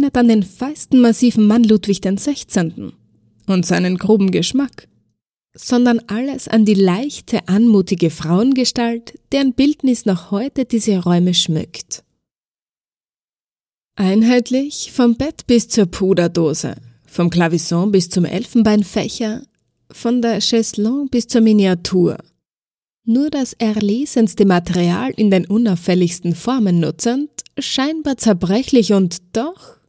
erinnert an den feisten, massiven Mann Ludwig XVI. Und seinen groben Geschmack, sondern alles an die leichte, anmutige Frauengestalt, deren Bildnis noch heute diese Räume schmückt. Einheitlich vom Bett bis zur Puderdose, vom Klavesson bis zum Elfenbeinfächer, von der Chaiselongue bis zur Miniatur. Nur das erlesenste Material in den unauffälligsten Formen nutzend, scheinbar zerbrechlich und doch